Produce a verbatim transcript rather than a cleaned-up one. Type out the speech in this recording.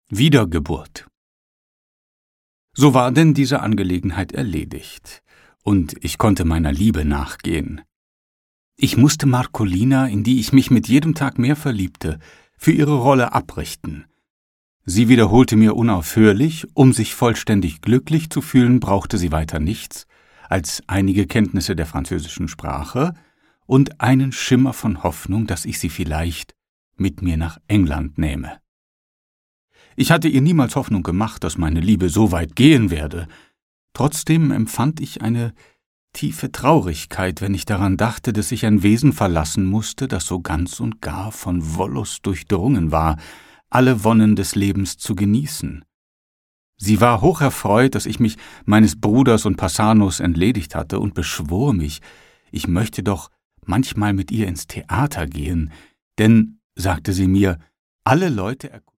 Wiedergeburt. So war denn diese Angelegenheit erledigt, und ich konnte meiner Liebe nachgehen. Ich musste Marcolina, in die ich mich mit jedem Tag mehr verliebte, für ihre Rolle abrichten. Sie wiederholte mir unaufhörlich, um sich vollständig glücklich zu fühlen, brauchte sie weiter nichts als einige Kenntnisse der französischen Sprache und einen Schimmer von Hoffnung, dass ich sie vielleicht mit mir nach England nähme. Ich hatte ihr niemals Hoffnung gemacht, dass meine Liebe so weit gehen werde. Trotzdem empfand ich eine tiefe Traurigkeit, wenn ich daran dachte, dass ich ein Wesen verlassen musste, das so ganz und gar von Wollust durchdrungen war, alle Wonnen des Lebens zu genießen. Sie war hocherfreut, dass ich mich meines Bruders und Passanos entledigt hatte, und beschwor mich, ich möchte doch manchmal mit ihr ins Theater gehen, denn, sagte sie mir, alle Leute